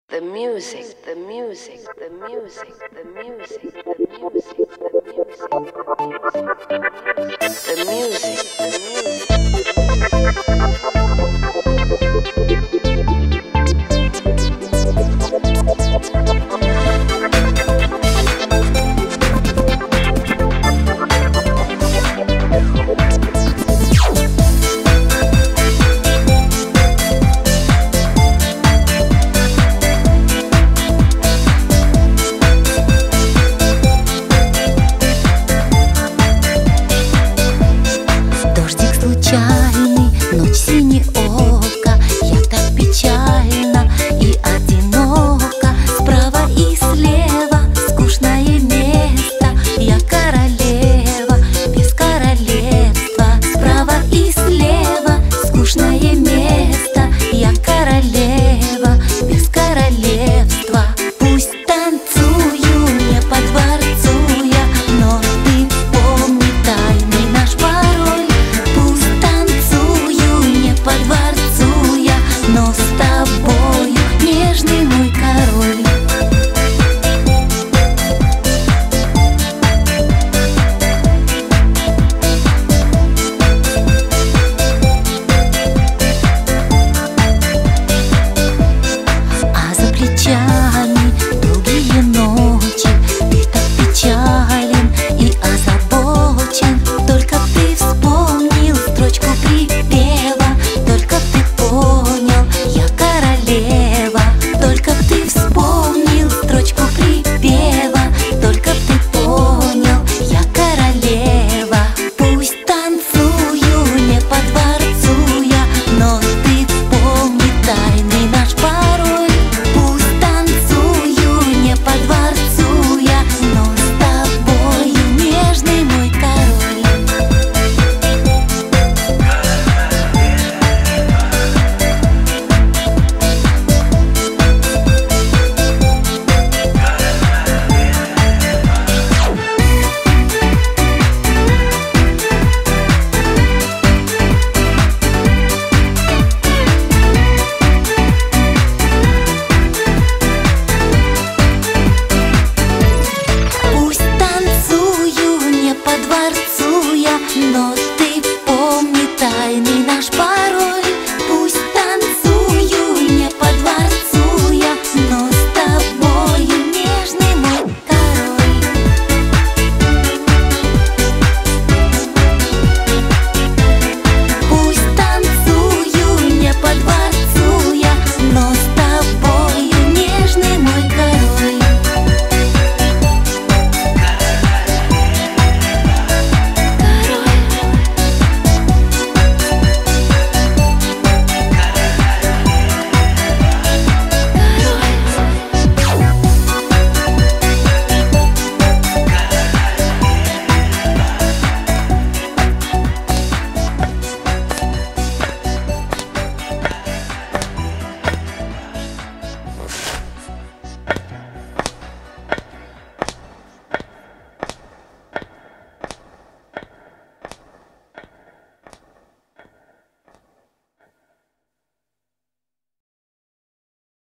The music, the music, the music, the music, the music, the music, the music, случайный, ночь синеока, я так печально и одинока. Справа и слева скучное место, я королева без королевства. Справа и слева скучное место, я королева без королевства. Пусть танцую не по дворцу я, но ты помни тайный наш пароль. По дворцу я, но с тобою нежный мой король. А за плечами